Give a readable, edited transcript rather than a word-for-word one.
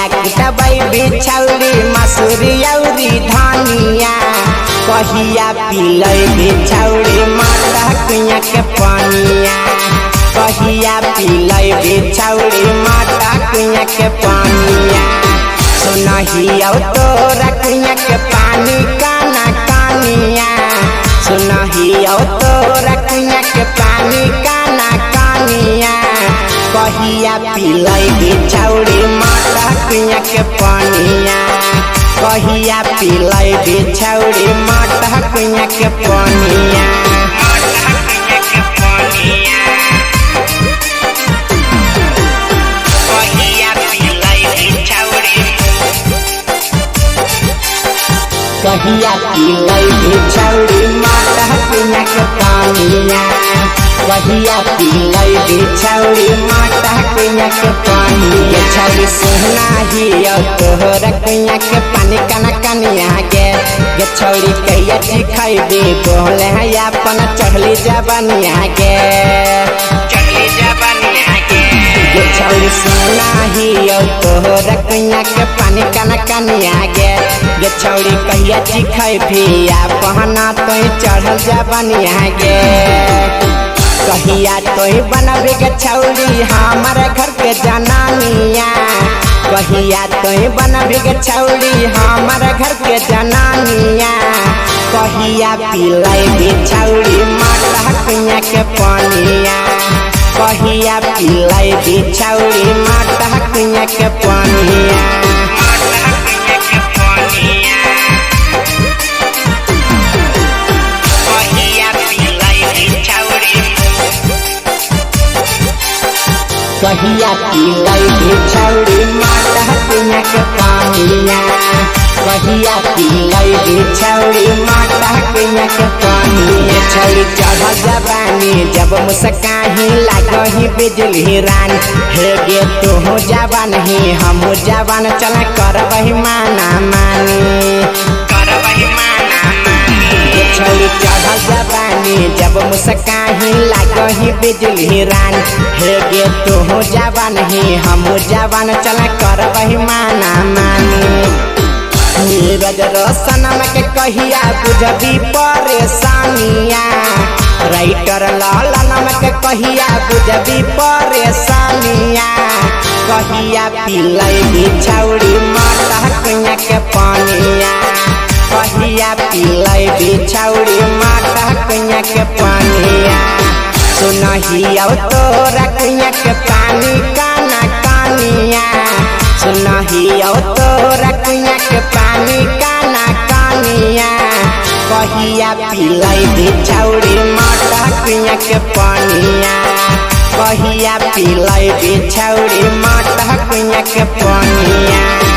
कुटबै बिछौरी मसूरी औरी धनिया कहिया पिलै बिछौरी माता कुइया के पानिया कहिया पिलै बिछौरी माता कुइया के पानिया सुनहियो तोरा कुइया के पानी काना कानिया सुनहियो तोरा कुइया के पानी काना कानिया कहिया पिलै बिछौरी माता कुइया के पानिया कहिया पिलै बिछौरी माता कुइया के पानिया कहिया पिलै बिछौरी माता कुइया के पानिया कहिया पिलै बिछौरी माता कुइया के पानिया छौरी सोहना हियो तोहरा कुइया के पानी काना कनिया गे छौरी कहिया खैबे बोले है अपन चढ़ली जबनिया गे चढ़ली जबनिया गे छौरी सोहना हियो तोहरा कुइया के पानी काना कनिया गे छौरी कहिया खैबे पहना तो चढ़ल जबनिया गे कहिया तो बनबे गे छौरी हमारे घर के जनानिया कहिया तो बनबे गे छौरी हमारे घर के जनानिया कहिया पिलै बिछौरी माता कुइया के पानिया कहिया पिलै बिछौरी माता कुइया के पानिया कहिया पिलै बिछौरी माता कुइया के पानिया कहिया पिलै बिछौरी माता कुइया के पानिया छौरी चढ़ल जवानी जब मुस्काही लागही बिजली रानी हे गे तोहू जवान ही हमहू जवान चल करबही माना मानी करबही माना मानी छौरी चढ़ल जवानी जब मुस्काही लागही बिजली रानी हे गे तोहू जवान ही हमहू जवान चल करबही माना मानी नीरज रोशनम के कहिया बुझबी परेशानिया राइटर लालनम के कहिया बुझबी परेशानिया कहिया पिलै बिछौरी माता कुइया के पानिया कहिया पिलै बिछौरी माता कुइया के पानिया सुनहियो तोरा कुइया के पानी काना कानिया सुनहियो तोरा कुइया के पानी काना कानिया कहिया पिलै बिछौरी माता कुइया के पानिया कहिया पिलै बिछौरी माता कुइया के पानिया।